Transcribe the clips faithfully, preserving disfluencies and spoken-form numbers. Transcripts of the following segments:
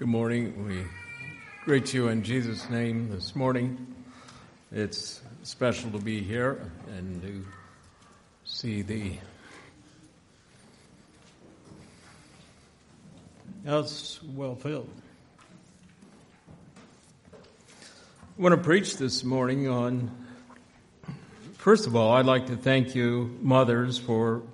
Good morning. We greet you in Jesus' name this morning. It's special to be here and to see the house well filled. I want to preach this morning on, first of all, I'd like to thank you, mothers, for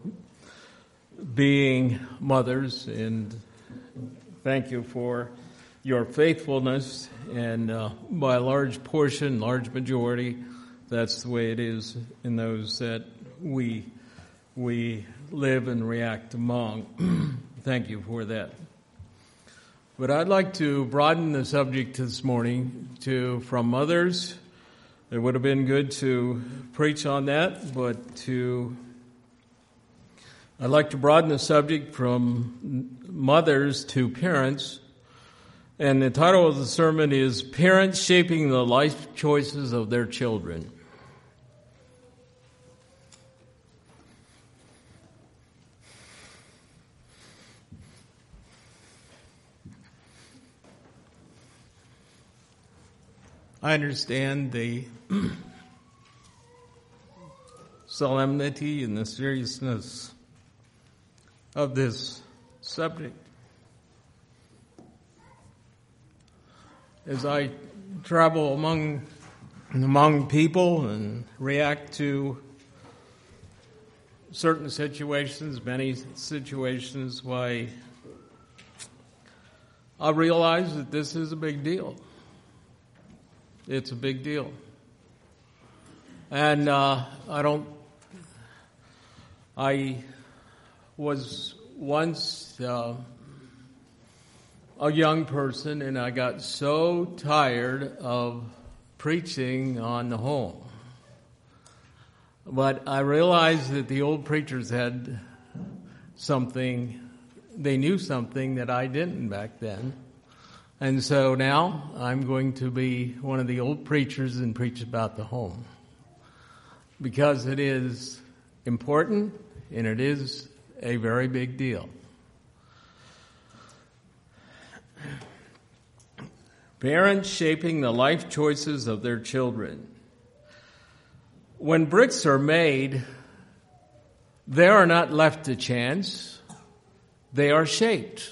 being mothers, and thank you for your faithfulness, and uh, by a large portion, large majority, that's the way it is in those that we we live and react among. Thank you for that. But I'd like to broaden the subject this morning to from mothers. It would have been good to preach on that, but to I'd like to broaden the subject from mothers to parents. And the title of the sermon is Parents Shaping the Life Choices of Their Children. I understand the solemnity and the seriousness of this subject. As I travel among among people and react to certain situations, many situations, why I realize that this is a big deal. It's a big deal. And uh, I don't, I was once uh, a young person, and I got so tired of preaching on the home. But I realized that the old preachers had something, they knew something that I didn't back then. And so now I'm going to be one of the old preachers and preach about the home. Because it is important, and it is a very big deal. Parents shaping the life choices of their children. When bricks are made, they are not left to chance. They are shaped.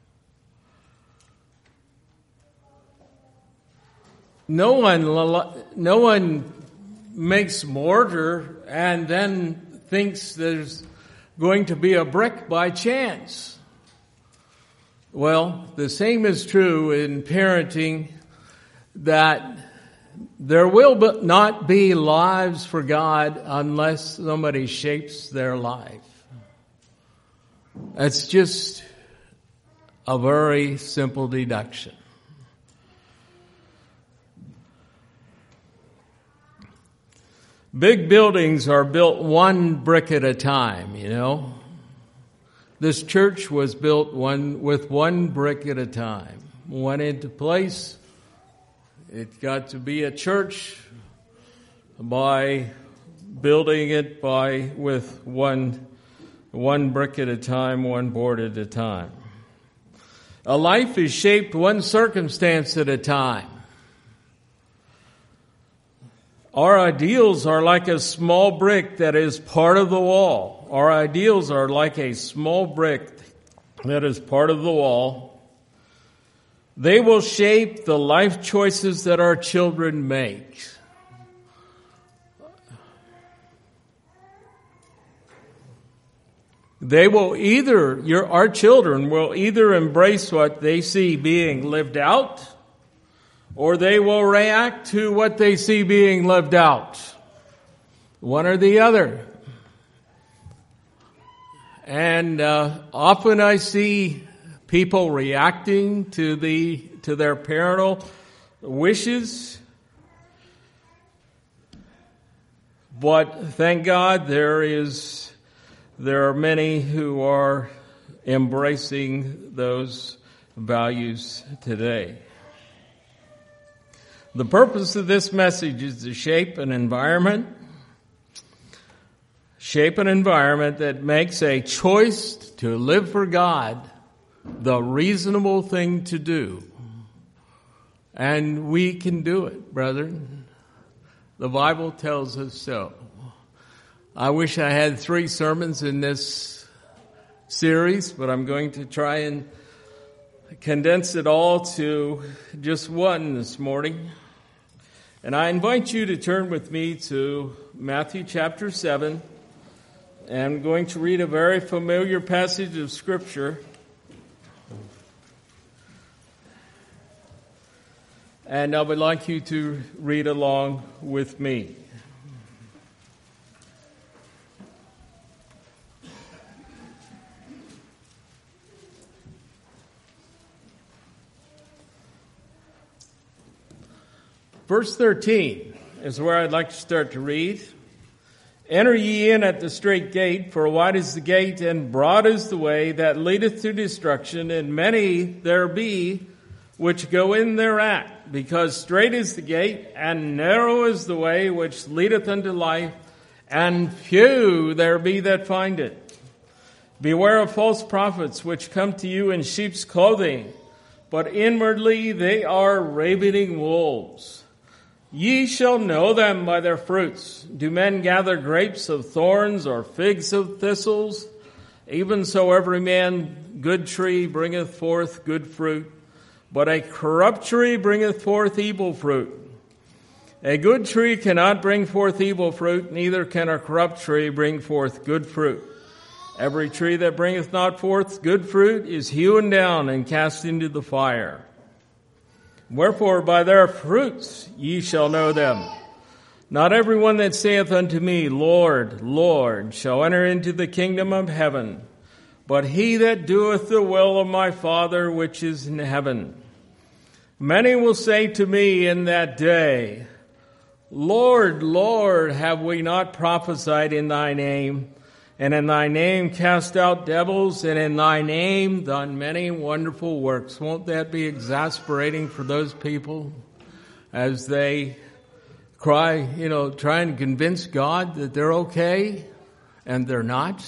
No one, no one makes mortar and then thinks there's going to be a brick by chance. Well, the same is true in parenting, that there will not be lives for God unless somebody shapes their life. It's just a very simple deduction. Big buildings are built one brick at a time, you know. This church was built one with one brick at a time. Went into place. It got to be a church by building it by with one one brick at a time, one board at a time. A life is shaped one circumstance at a time. Our ideals are like a small brick that is part of the wall. Our ideals are like a small brick that is part of the wall. They will shape the life choices that our children make. They will either, your, our children will either embrace what they see being lived out, or they will react to what they see being lived out. One or the other. And uh, often I see people reacting to the to their parental wishes. But thank God there is there are many who are embracing those values today. The purpose of this message is to shape an environment, shape an environment that makes a choice to live for God the reasonable thing to do. And we can do it, brethren. The Bible tells us so. I wish I had three sermons in this series, but I'm going to try and condense it all to just one this morning. And I invite you to turn with me to Matthew chapter seven. And I'm going to read a very familiar passage of Scripture. And I would like you to read along with me. Verse thirteen is where I'd like to start to read. Enter ye in at the strait gate, for wide is the gate, and broad is the way that leadeth to destruction, and many there be which go in thereat, because strait is the gate, and narrow is the way which leadeth unto life, and few there be that find it. Beware of false prophets, which come to you in sheep's clothing, but inwardly they are ravening wolves. Ye shall know them by their fruits. Do men gather grapes of thorns or figs of thistles? Even so every man good tree bringeth forth good fruit, but a corrupt tree bringeth forth evil fruit. A good tree cannot bring forth evil fruit, neither can a corrupt tree bring forth good fruit. Every tree that bringeth not forth good fruit is hewn down and cast into the fire. Wherefore by their fruits ye shall know them. Not every one that saith unto me, Lord, Lord, shall enter into the kingdom of heaven, but he that doeth the will of my Father which is in heaven. Many will say to me in that day, Lord, Lord, have we not prophesied in thy name, and in thy name cast out devils, and in thy name done many wonderful works? Won't that be exasperating for those people as they cry, you know, try and convince God that they're okay and they're not?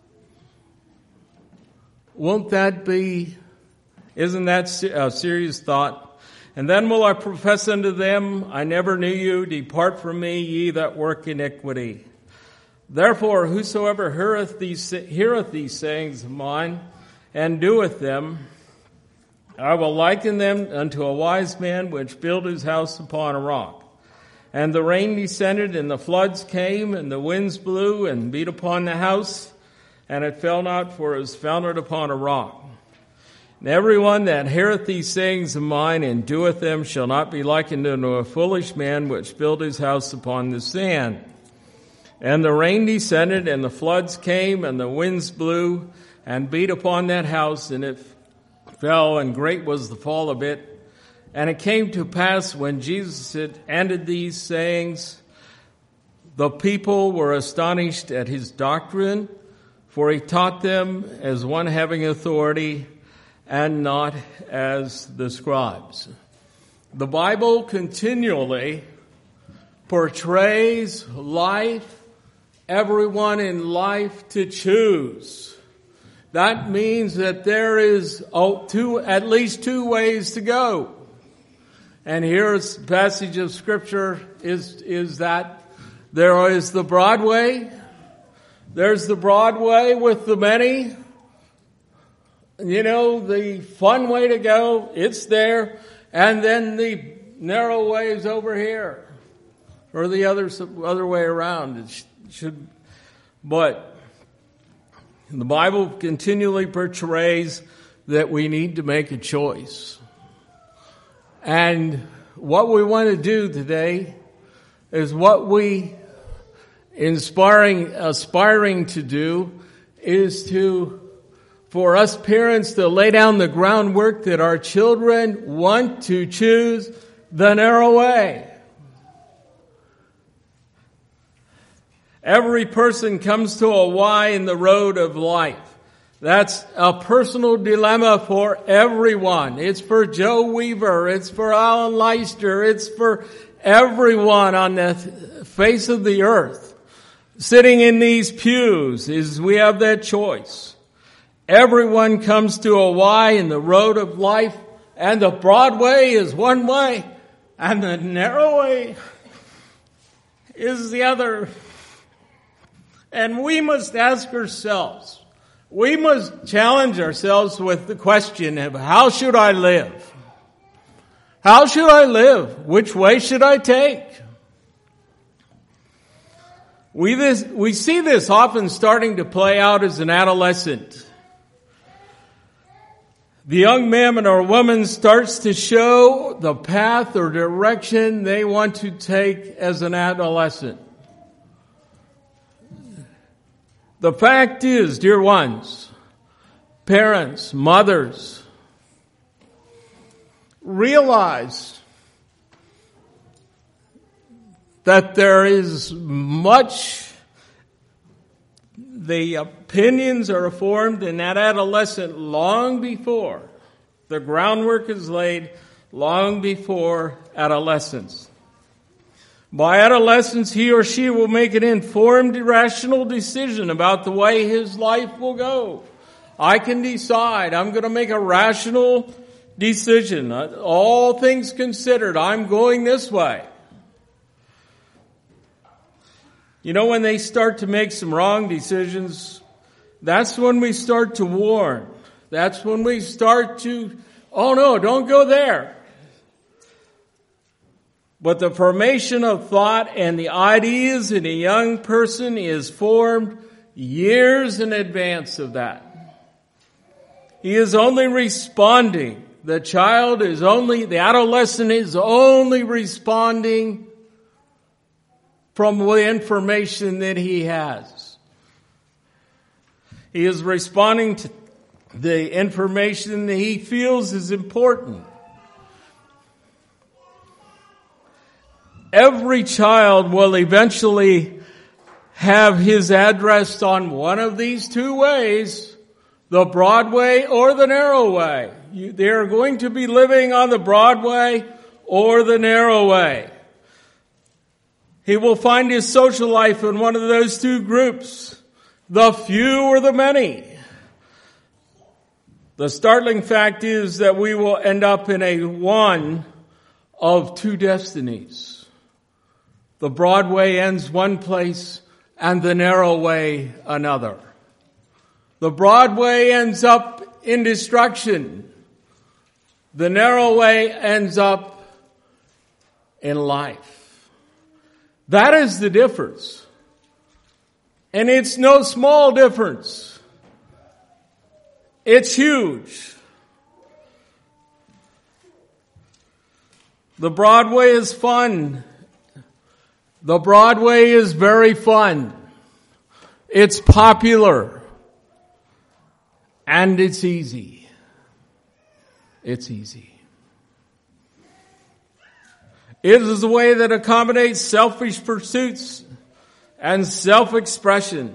Won't that be, isn't that a serious thought? And then will I profess unto them, I never knew you, depart from me, ye that work iniquity. Therefore, whosoever heareth these, heareth these sayings of mine, and doeth them, I will liken them unto a wise man which built his house upon a rock. And the rain descended, and the floods came, and the winds blew, and beat upon the house, and it fell not, for it was founded upon a rock. And every one that heareth these sayings of mine, and doeth them, shall not be likened unto a foolish man which built his house upon the sand. And the rain descended, and the floods came, and the winds blew, and beat upon that house, and it fell, and great was the fall of it. And it came to pass, when Jesus had ended these sayings, the people were astonished at his doctrine, for he taught them as one having authority, and not as the scribes. The Bible continually portrays life, everyone in life to choose. That means that there is oh, two, at least two ways to go. And here's the passage of Scripture is, is that there is the broad way. There's the broad way with the many. You know, the fun way to go, it's there. And then the narrow way is over here. Or the other, other way around. It should, but the Bible continually portrays that we need to make a choice. And what we want to do today is what we inspiring, aspiring to do is to, for us parents to lay down the groundwork that our children want to choose the narrow way. Every person comes to a Y in the road of life. That's a personal dilemma for everyone. It's for Joe Weaver. It's for Alan Leister. It's for everyone on the face of the earth. Sitting in these pews is we have that choice. Everyone comes to a Y in the road of life, and the broad way is one way, and the narrow way is the other. And we must ask ourselves, we must challenge ourselves with the question of how should I live? How should I live? Which way should I take? We this, we see this often starting to play out as an adolescent. The young man or woman starts to show the path or direction they want to take as an adolescent. The fact is, dear ones, parents, mothers, realize that there is much, the opinions are formed in that adolescent long before the groundwork is laid, long before adolescence. By adolescence, he or she will make an informed, rational decision about the way his life will go. I can decide. I'm going to make a rational decision. All things considered, I'm going this way. You know, when they start to make some wrong decisions, that's when we start to warn. That's when we start to, oh no, don't go there. But the formation of thought and the ideas in a young person is formed years in advance of that. He is only responding. The child is only, the adolescent is only responding from the information that he has. He is responding to the information that he feels is important. Every child will eventually have his address on one of these two ways, the broad way or the narrow way. You, they are going to be living on the broad way or the narrow way. He will find his social life in one of those two groups, the few or the many. The startling fact is that we will end up in a one of two destinies. The broad way ends one place and the narrow way another. The broad way ends up in destruction. The narrow way ends up in life. That is the difference. And it's no small difference. It's huge. The broad way is fun. The broad way is very fun. It's popular. And it's easy. It's easy. It is a way that accommodates selfish pursuits and self-expression.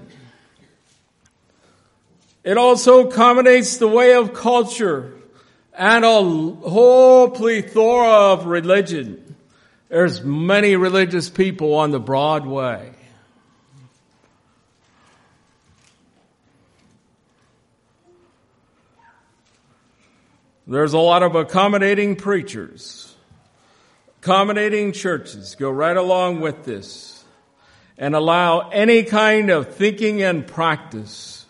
It also accommodates the way of culture and a whole plethora of religion. There's many religious people on the broad way. There's a lot of accommodating preachers, accommodating churches. Go right along with this and allow any kind of thinking and practice.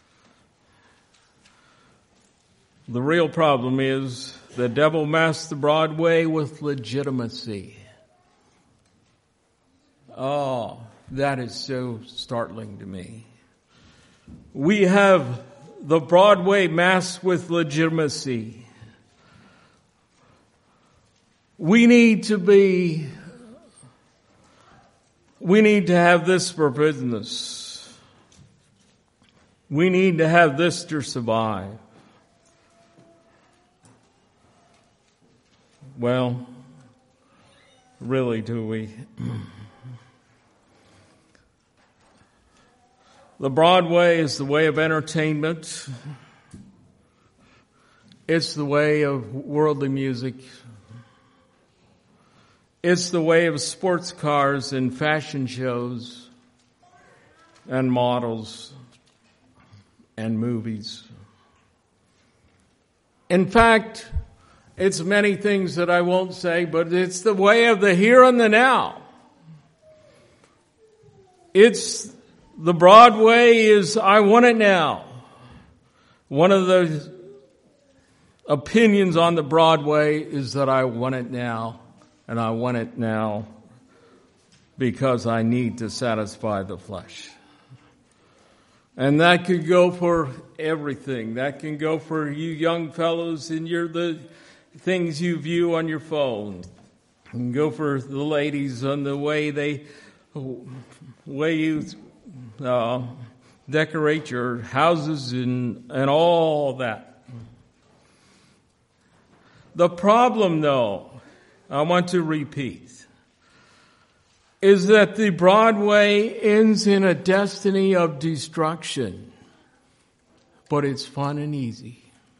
The real problem is the devil masks the broad way with legitimacy. Oh, that is so startling to me. We have the Broadway masked with legitimacy. We need to be, we need to have this for business. We need to have this to survive. Well, really, do we? The Broadway is the way of entertainment. It's the way of worldly music. It's the way of sports cars and fashion shows and models and movies. In fact, it's many things that I won't say, but it's the way of the here and the now. It's the Broadway is I want it now. One of the opinions on the Broadway is that I want it now, and I want it now because I need to satisfy the flesh. And that could go for everything. That can go for you young fellows and your the things you view on your phone. It can go for the ladies on the way they way you uh, decorate your houses and and all that. The problem, though, I want to repeat, is that the Broadway ends in a destiny of destruction, but it's fun and easy.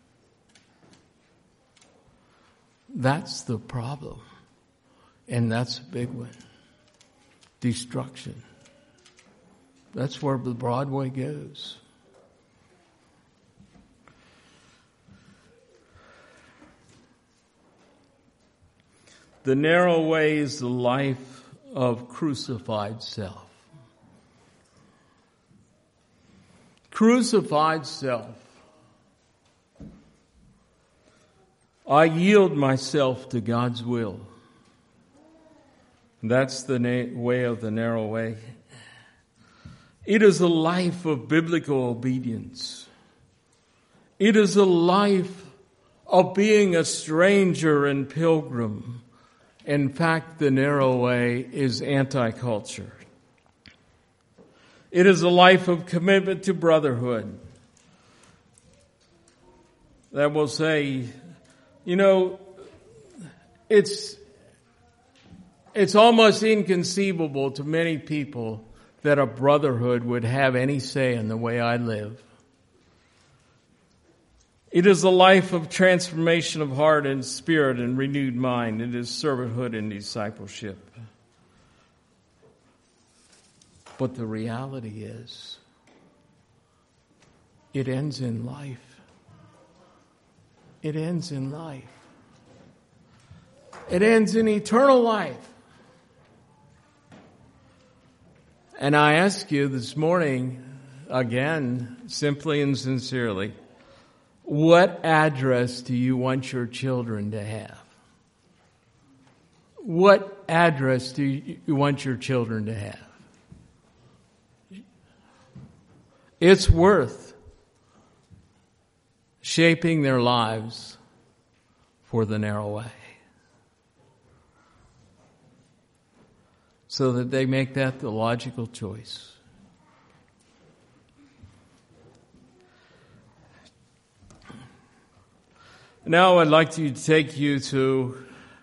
That's the problem, and that's a big one. Destruction. That's where the Broadway goes. The narrow way is the life of crucified self. Crucified self. I yield myself to God's will. That's the na- way of the narrow way. It is a life of biblical obedience. It is a life of being a stranger and pilgrim. In fact, the narrow way is anti-culture. It is a life of commitment to brotherhood that will say, you know, it's it's almost inconceivable to many people that a brotherhood would have any say in the way I live. It is a life of transformation of heart and spirit and renewed mind. It is servanthood and discipleship. But the reality is, it ends in life. It ends in life. It ends in eternal life. And I ask you this morning, again, simply and sincerely, what address do you want your children to have? What address do you want your children to have? It's worth shaping their lives for the narrow way, so that they make that the logical choice. Now I'd like to take you to,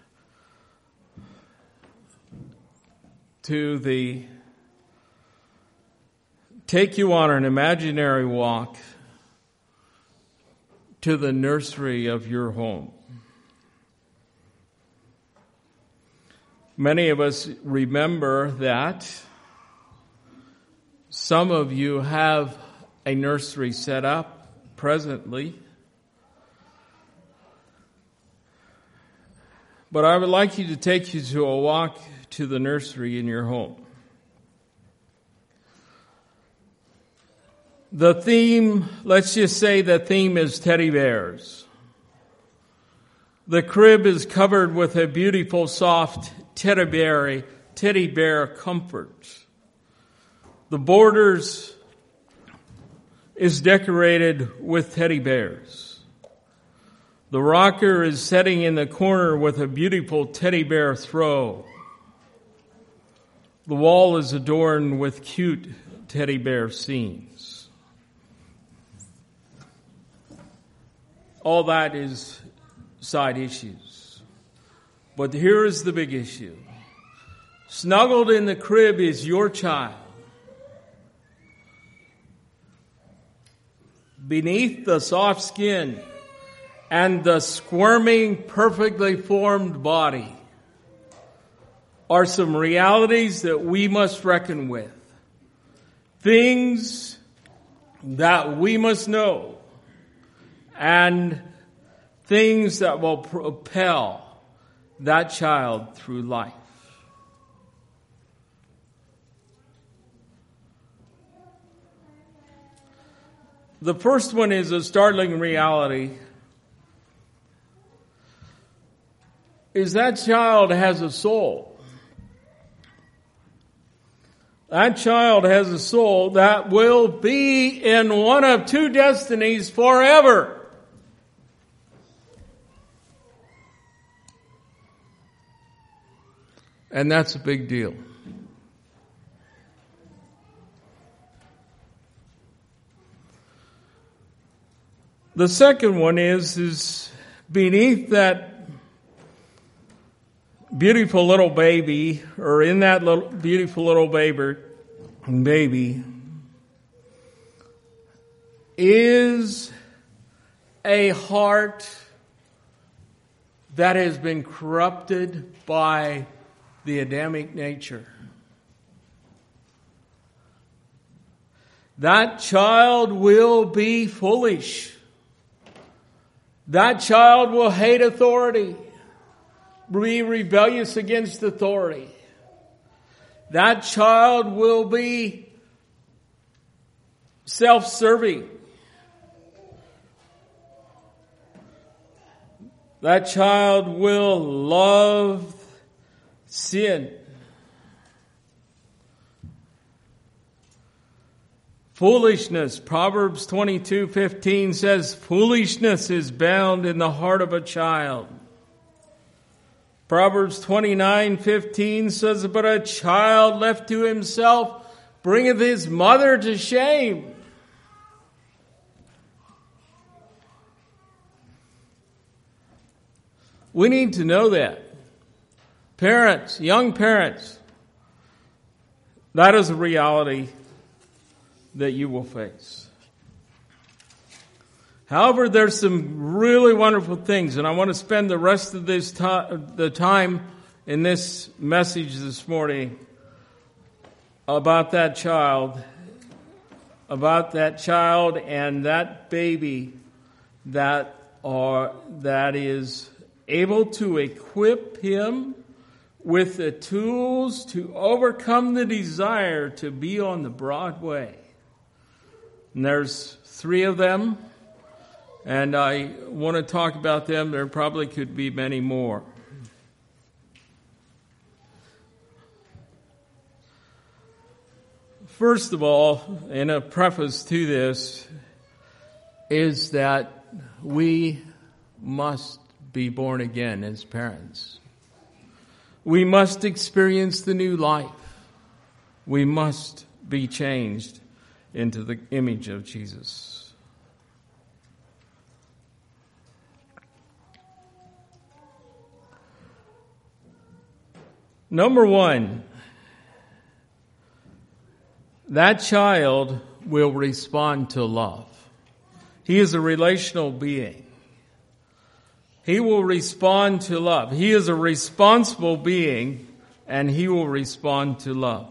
to the, take you on an imaginary walk to the nursery of your home. Many of us remember that some of you have a nursery set up presently. But I would like you to take you to a walk to the nursery in your home. The theme, let's just say the theme is teddy bears. The crib is covered with a beautiful, soft teddy bear, teddy bear comfort. The borders is decorated with teddy bears. The rocker is sitting in the corner with a beautiful teddy bear throw. The wall is adorned with cute teddy bear scenes. All that is side issues. But here is the big issue. Snuggled in the crib is your child. Beneath the soft skin and the squirming, perfectly formed body are some realities that we must reckon with. Things that we must know. And things that will propel that child through life. The first one is a startling reality. Is that child has a soul. That child has a soul that will be in one of two destinies forever. And that's a big deal. The second one is, is beneath that beautiful little baby, or in that little beautiful little baby, baby, is a heart that has been corrupted by the Adamic nature. That child will be foolish. That child will hate authority, be rebellious against authority. That child will be self-serving. That child will love sin. Foolishness, Proverbs twenty-two fifteen says, foolishness is bound in the heart of a child. Proverbs twenty-nine fifteen says, but a child left to himself bringeth his mother to shame. We need to know that. Parents, young parents, that is a reality that you will face. However, there's some really wonderful things, and I want to spend the rest of this time, the time in this message this morning about that child, about that child and that baby that are that is able to equip him with the tools to overcome the desire to be on the broad way. And there's three of them, and I want to talk about them. There probably could be many more. First of all, in a preface to this, is that we must be born again as parents. We must experience the new life. We must be changed into the image of Jesus. Number one, that child will respond to love. He is a relational being. He will respond to love. He is a responsible being, and he will respond to love.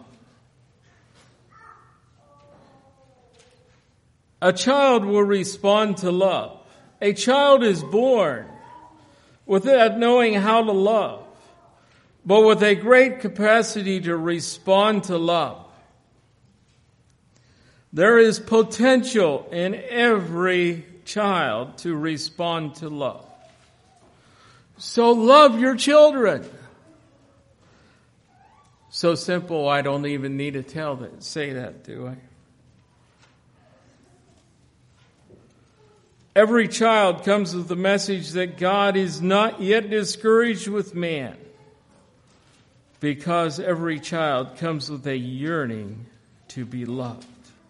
A child will respond to love. A child is born without knowing how to love, but with a great capacity to respond to love. There is potential in every child to respond to love. So love your children. So simple, I don't even need to tell that, say that, do I? Every child comes with the message that God is not yet discouraged with man, because every child comes with a yearning to be loved.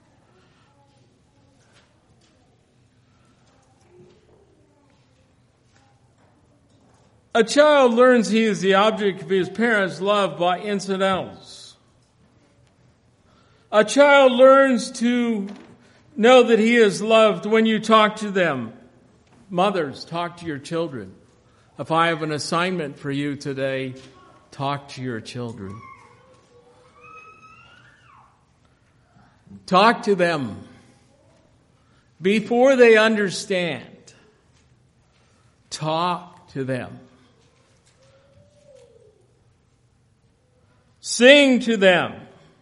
A child learns he is the object of his parents' love by incidentals. A child learns to know that he is loved when you talk to them. Mothers, talk to your children. If I have an assignment for you today, talk to your children. Talk to them before they understand. Talk to them. Sing to them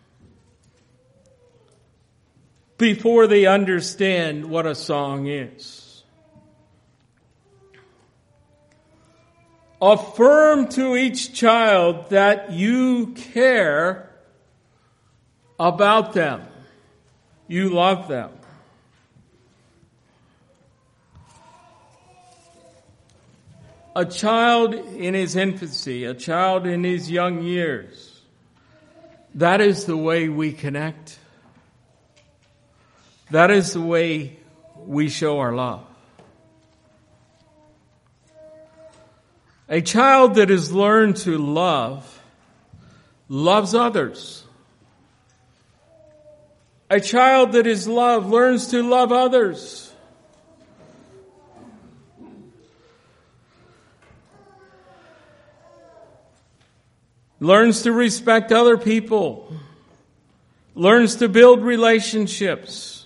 before they understand what a song is. Affirm to each child that you care about them. You love them. A child in his infancy, a child in his young years, that is the way we connect. That is the way we show our love. A child that has learned to love, loves others. A child that is loved learns to love others. Learns to respect other people. Learns to build relationships.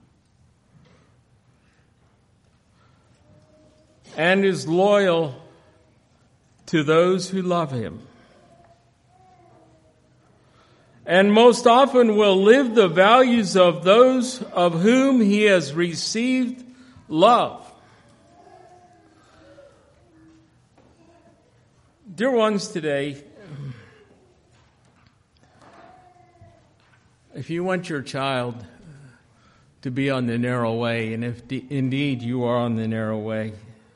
And is loyal to those who love him. And most often will live the values of those of whom he has received love. Dear ones, today, if you want your child to be on the narrow way, and if de- indeed you are on the narrow way,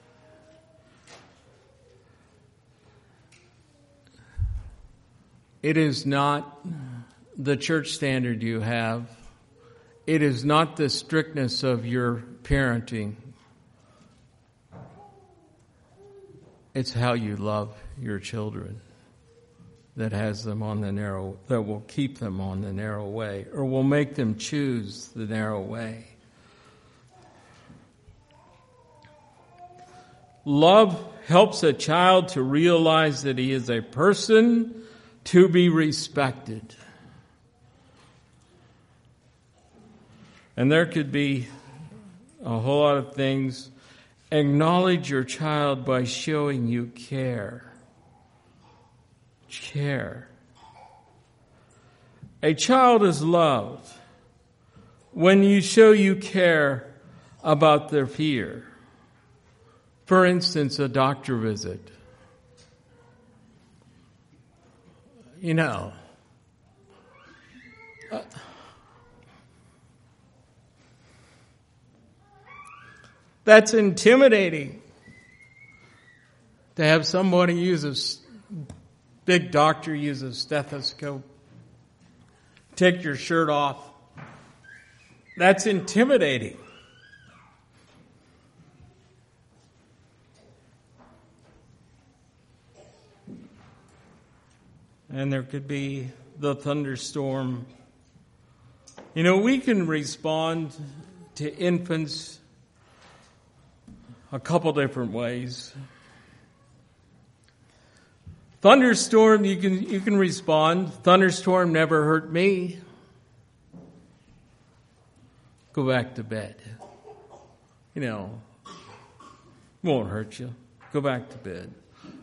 it is not the church standard you have. It is not the strictness of your parenting. It's how you love your children that has them on the narrow, that will keep them on the narrow way, or will make them choose the narrow way. Love helps a child to realize that he is a person to be respected. And there could be a whole lot of things. Acknowledge your child by showing you care. Care. A child is loved when you show you care about their fear. For instance, a doctor visit. You know, uh, that's intimidating to have somebody use a big doctor use a stethoscope, take your shirt off. That's intimidating. And there could be the thunderstorm. You know, we can respond to infants a couple different ways. Thunderstorm, you can you can respond. Thunderstorm never hurt me. Go back to bed. You know, won't hurt you. Go back to bed.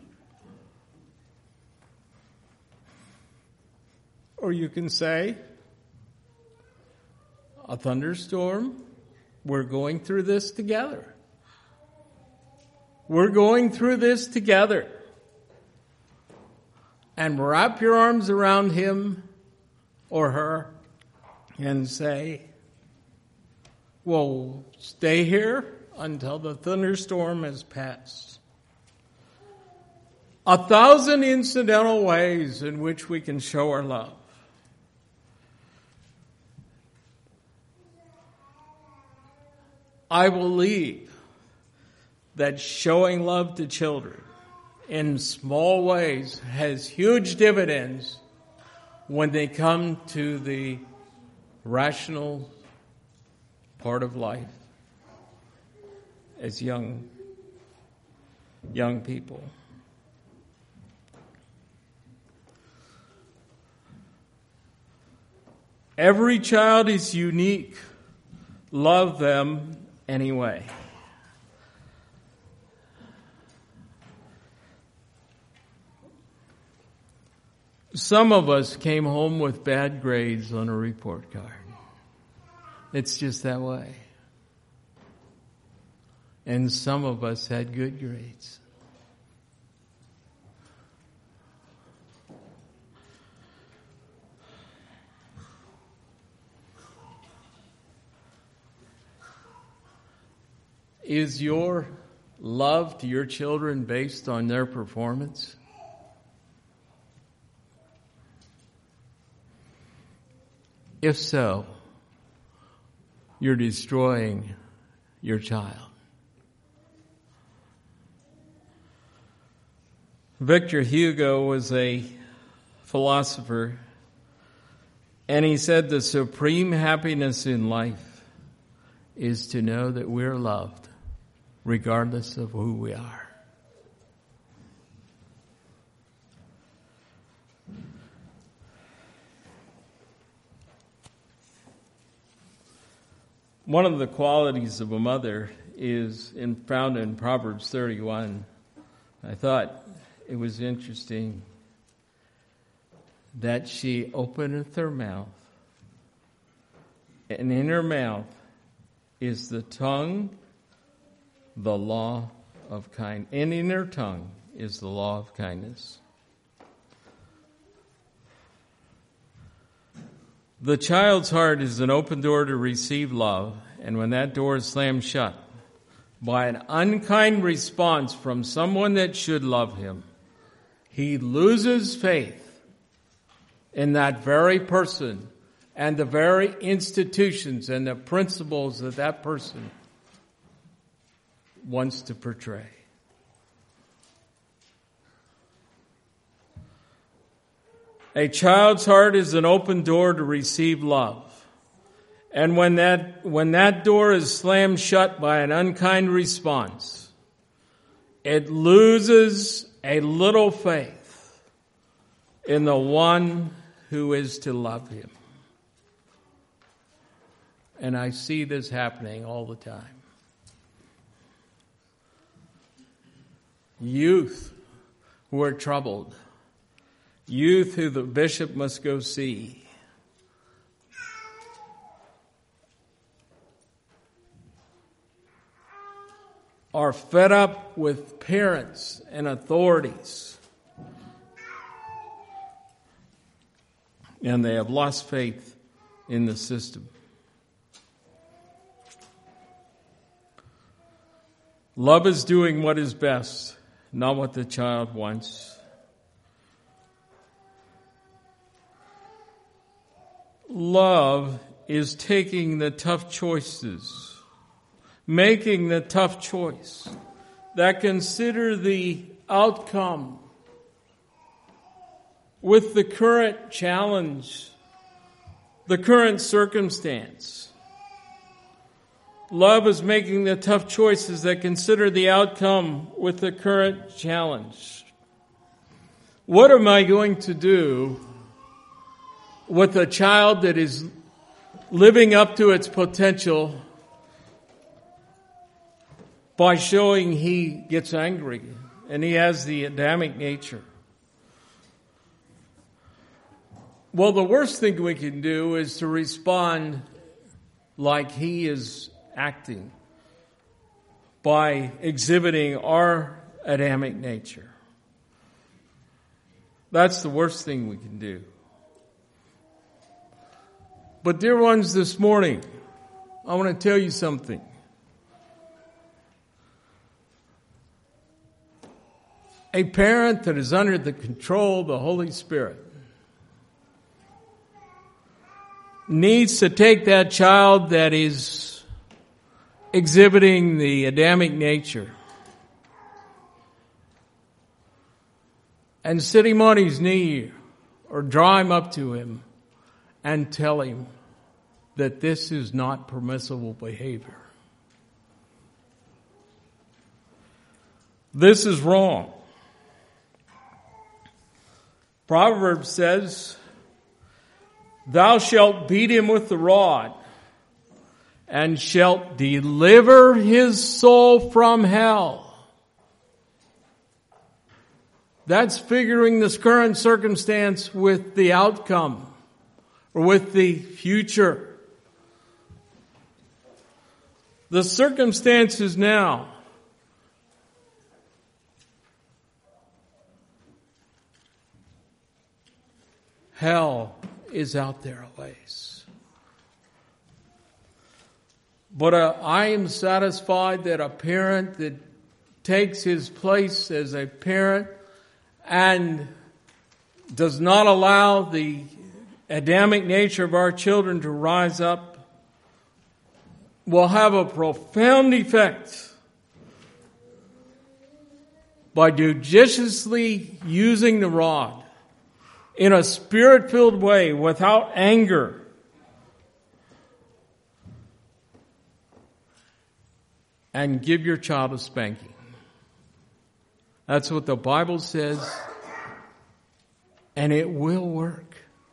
Or you can say, a thunderstorm, we're going through this together. We're going through this together. And wrap your arms around him or her and say, well, stay here until the thunderstorm has passed. A thousand incidental ways in which we can show our love. I believe that showing love to children in small ways has huge dividends when they come to the rational part of life as young, young people. Every child is unique. Love them anyway. Some of us came home with bad grades on a report card. It's just that way. And some of us had good grades. Is your love to your children based on their performance? If so, you're destroying your child. Victor Hugo was a philosopher, and he said the supreme happiness in life is to know that we're loved, regardless of who we are. One of the qualities of a mother is in, found in Proverbs thirty-one. I thought it was interesting that she openeth her mouth, and in her mouth is the tongue, the law of kind, and in her tongue is the law of kindness. The child's heart is an open door to receive love, and when that door is slammed shut by an unkind response from someone that should love him, he loses faith in that very person and the very institutions and the principles that that person wants to portray. A child's heart is an open door to receive love. And when that, when that door is slammed shut by an unkind response, it loses a little faith in the one who is to love him. And I see this happening all the time. Youth who are troubled, youth who the bishop must go see, are fed up with parents and authorities, and they have lost faith in the system. Love is doing what is best, not what the child wants. Love is taking the tough choices, making the tough choice that consider the outcome with the current challenge, the current circumstance. Love is making the tough choices that consider the outcome with the current challenge. What am I going to do with a child that is living up to its potential by showing he gets angry and he has the Adamic nature? Well, the worst thing we can do is to respond like he is acting by exhibiting our Adamic nature. That's the worst thing we can do. But dear ones, this morning, I want to tell you something. A parent that is under the control of the Holy Spirit needs to take that child that is exhibiting the Adamic nature and sit him on his knee or draw him up to him and tell him that this is not permissible behavior. This is wrong. Proverbs says, "Thou shalt beat him with the rod, and shalt deliver his soul from hell." That's figuring this current circumstance with the outcome or with the future. The circumstances now. Hell is out there a ways. But uh, I am satisfied that a parent that takes his place as a parent and does not allow the Adamic nature of our children to rise up will have a profound effect by judiciously using the rod in a spirit-filled way without anger. And give your child a spanking. That's what the Bible says, and it will work.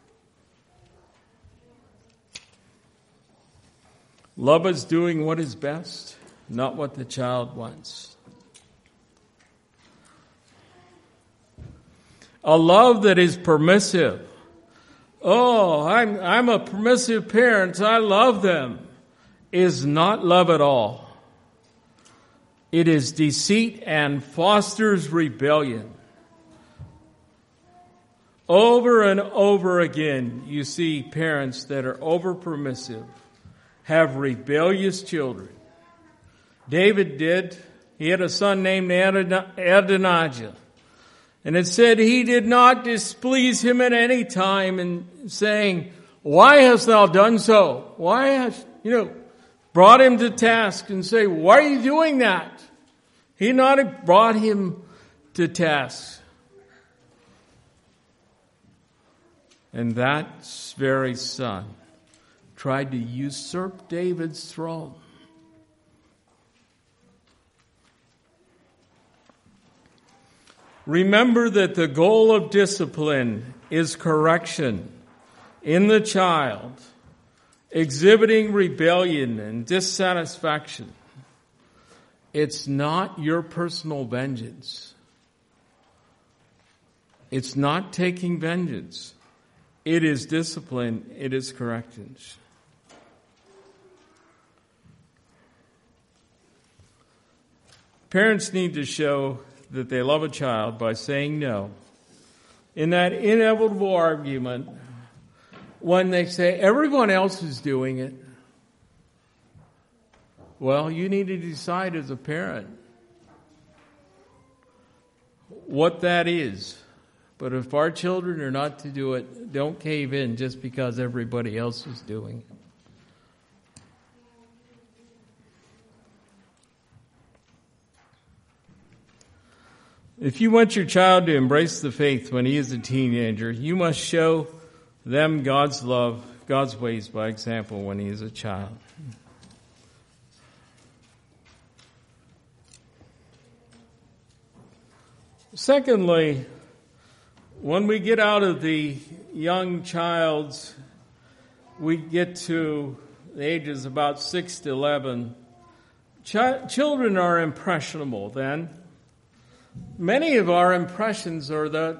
Love is doing what is best, not what the child wants. A love that is permissive. Oh, I'm, I'm a permissive parent, I love them, is not love at all. It is deceit and fosters rebellion. Over and over again, you see parents that are over permissive have rebellious children. David did. He had a son named Adonijah. And it said he did not displease him at any time in saying, why hast thou done so? Why hast, you know, brought him to task and say, why are you doing that? He not brought him to task. And that very son tried to usurp David's throne. Remember that the goal of discipline is correction in the child, exhibiting rebellion and dissatisfaction. It's not your personal vengeance. It's not taking vengeance. It is discipline. It is correction. Parents need to show that they love a child by saying no. In that inevitable argument, when they say everyone else is doing it, well, you need to decide as a parent what that is. But if our children are not to do it, don't cave in just because everybody else is doing it. If you want your child to embrace the faith when he is a teenager, you must show them God's love, God's ways by example when he is a child. Secondly, when we get out of the young child's, we get to the ages about six to eleven. Ch- children are impressionable then. Many of our impressions are that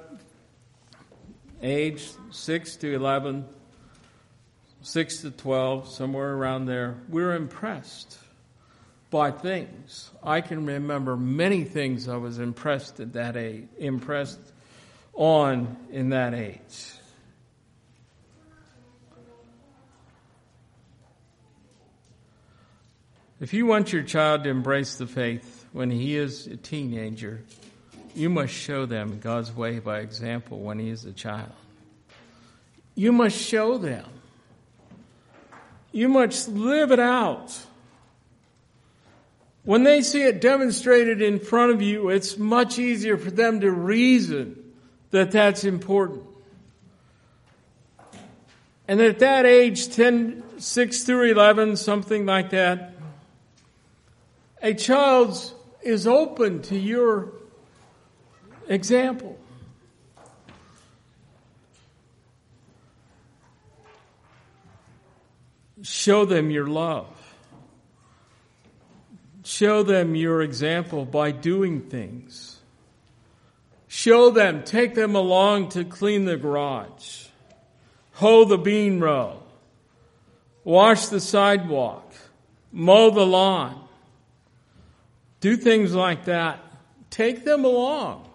age six to eleven, six to twelve, somewhere around there. We're impressed by things. I can remember many things I was impressed at that age, impressed on in that age. If you want your child to embrace the faith when he is a teenager, you must show them God's way by example when he is a child. You must show them. You must live it out. When they see it demonstrated in front of you, it's much easier for them to reason that that's important. And at that age, ten, six through eleven, something like that, a child is open to your example. Show them your love. Show them your example by doing things. Show them, take them along to clean the garage, hoe the bean row, wash the sidewalk, mow the lawn. Do things like that. Take them along.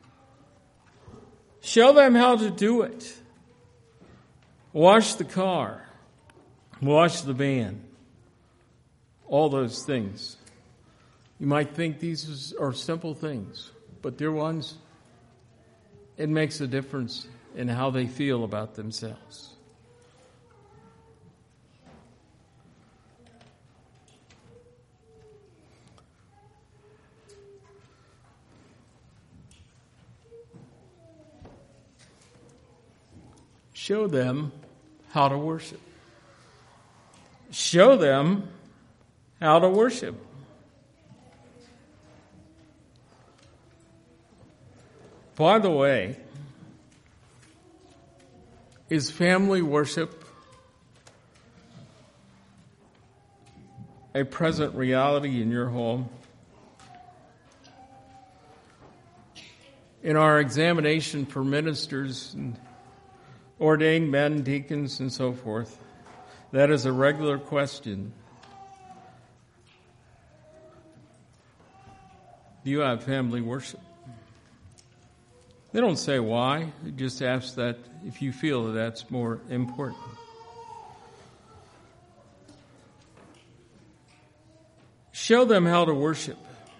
Show them how to do it. Wash the car, wash the van, all those things. You might think these are simple things, but they're ones. It makes a difference in how they feel about themselves. Show them how to worship. Show them how to worship. By the way, is family worship a present reality in your home? In our examination for ministers and ordained men, deacons, and so forth, that is a regular question. Do you have family worship? They don't say why. They just ask that if you feel that that's more important. Show them how to worship.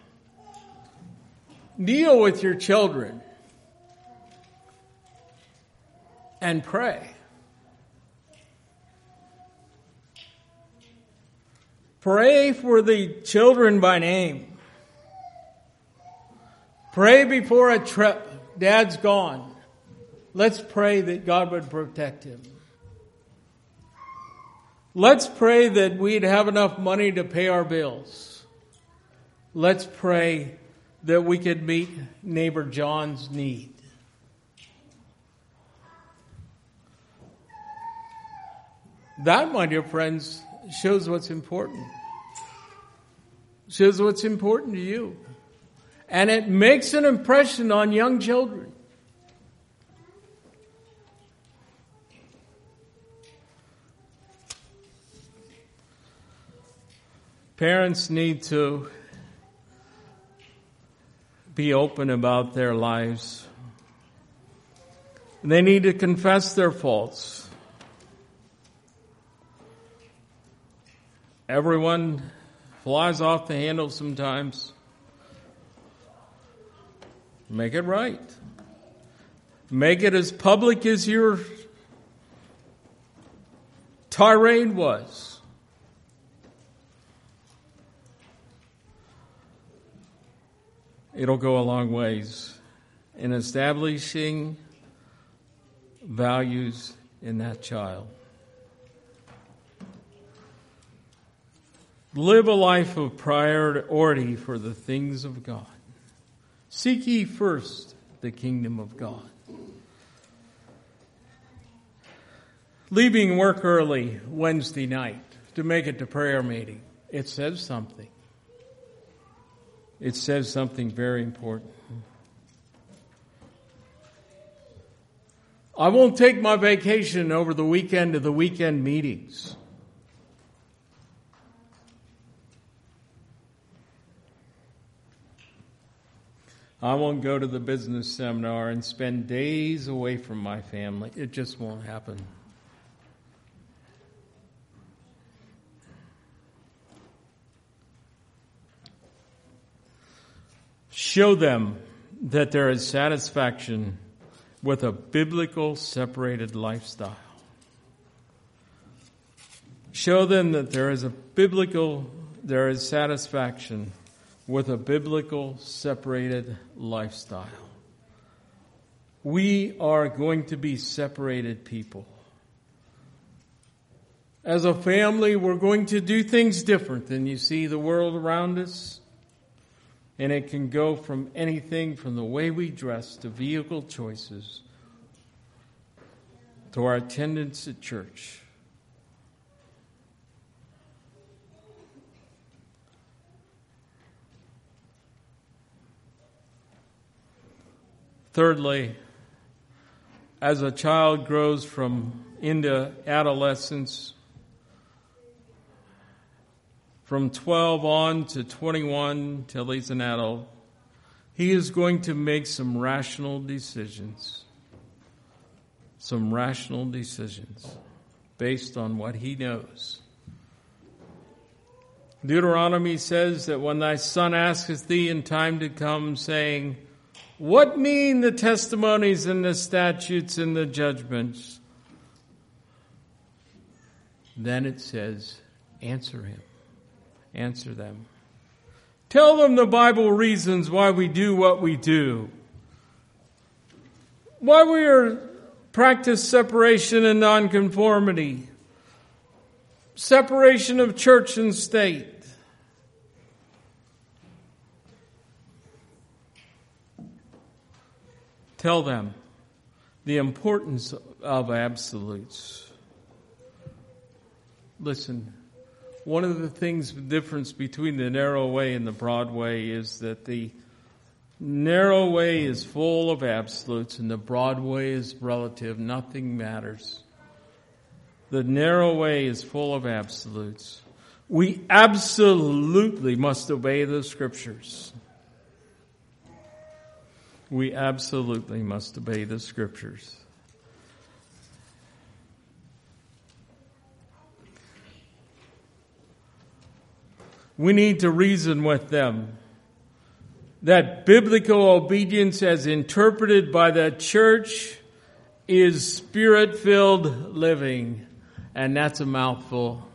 Kneel with your children and pray. Pray for the children by name. Pray before a trip. Dad's gone. Let's pray that God would protect him. Let's pray that we'd have enough money to pay our bills. Let's pray that we could meet neighbor John's need. That, my dear friends, shows what's important. Shows what's important to you. And it makes an impression on young children. Parents need to be open about their lives. They need to confess their faults. Everyone flies off the handle sometimes. Make it right. Make it as public as your tirade was. It'll go a long ways in establishing values in that child. Live a life of priority for the things of God. Seek ye first the kingdom of God. Leaving work early Wednesday night to make it to prayer meeting, it says something. It says something very important. I won't take my vacation over the weekend to the weekend meetings. I won't go to the business seminar and spend days away from my family. It just won't happen. Show them that there is satisfaction with a biblical separated lifestyle. Show them that there is a biblical, there is satisfaction with a biblical separated lifestyle. We are going to be separated people. As a family, we're going to do things different than you see the world around us. And it can go from anything from the way we dress to vehicle choices to our attendance at church. Thirdly, as a child grows from into adolescence, from twelve on to twenty-one till he's an adult, he is going to make some rational decisions. Some rational decisions based on what he knows. Deuteronomy says that when thy son asketh thee in time to come, saying, what mean the testimonies and the statutes and the judgments? Then it says, answer him. Answer them. Tell them the Bible reasons why we do what we do. Why we are practice separation and nonconformity. Separation of church and state. Tell them the importance of absolutes. Listen, one of the things, the difference between the narrow way and the broad way is that the narrow way is full of absolutes and the broad way is relative. Nothing matters. The narrow way is full of absolutes. We absolutely must obey the Scriptures. We absolutely must obey the Scriptures. We need to reason with them that biblical obedience as interpreted by the church is Spirit-filled living. And that's a mouthful.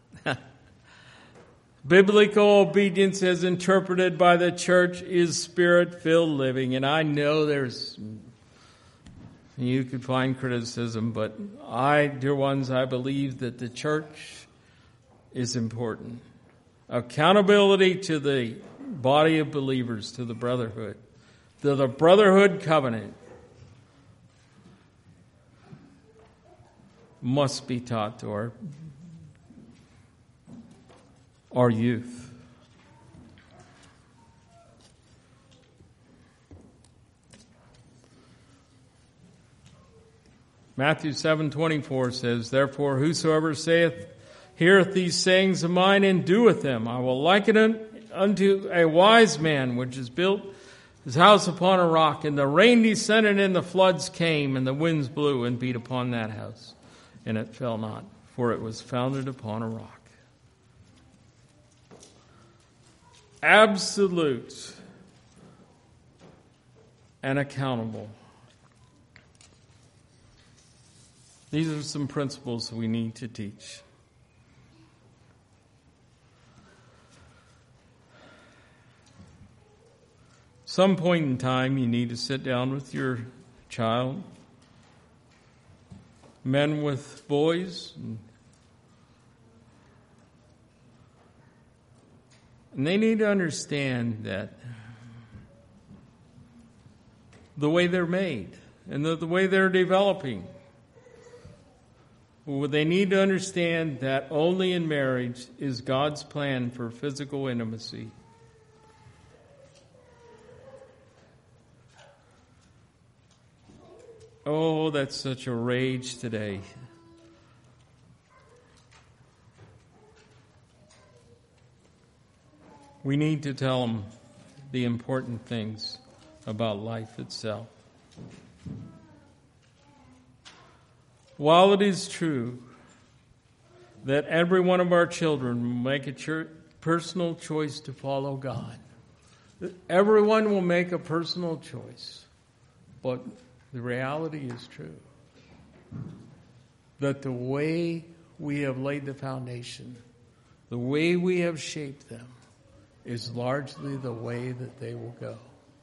Biblical obedience as interpreted by the church is Spirit-filled living. And I know there's, you could find criticism, but I, dear ones, I believe that the church is important. Accountability to the body of believers, to the brotherhood, to the brotherhood covenant must be taught to our our youth. Matthew seven twenty-four says, therefore whosoever saith, heareth these sayings of mine and doeth them, I will liken it unto a wise man which has built his house upon a rock, and the rain descended and the floods came, and the winds blew and beat upon that house, and it fell not, for it was founded upon a rock. Absolute and accountable. These are some principles we need to teach. Some point in time, you need to sit down with your child, men with boys, and And they need to understand that the way they're made and the, the way they're developing, well, they need to understand that only in marriage is God's plan for physical intimacy. Oh, that's such a rage today. We need to tell them the important things about life itself. While it is true that every one of our children will make a church, personal choice to follow God, everyone will make a personal choice, but the reality is true that the way we have laid the foundation, the way we have shaped them, is largely the way that they will go.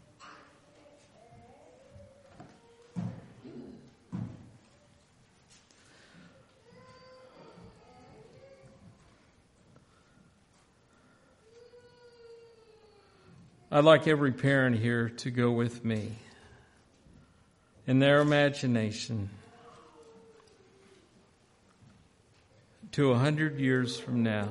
I'd like every parent here to go with me in their imagination to a hundred years from now.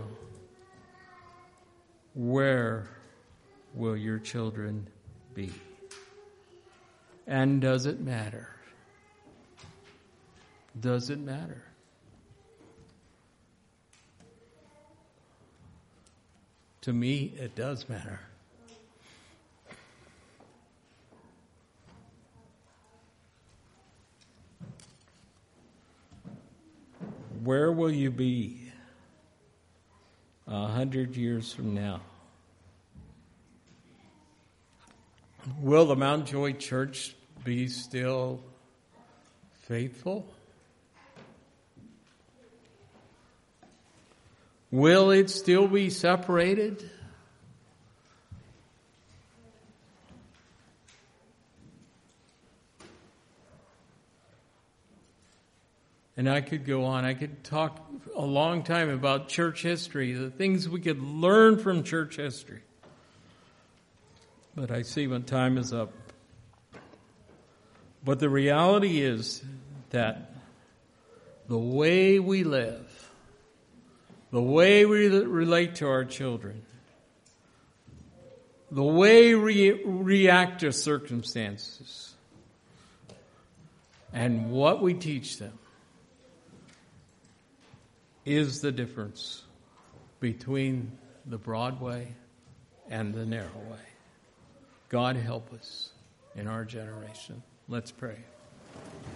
Where will your children be? And does it matter? Does it matter? To me, it does matter. Where will you be a hundred years from now? Will the Mount Joy Church be still faithful? Will it still be separated? And I could go on. I could talk a long time about church history, the things we could learn from church history. But I see my time is up. But the reality is that the way we live, the way we relate to our children, the way we react to circumstances, and what we teach them is the difference between the broad way and the narrow way. God help us in our generation. Let's pray.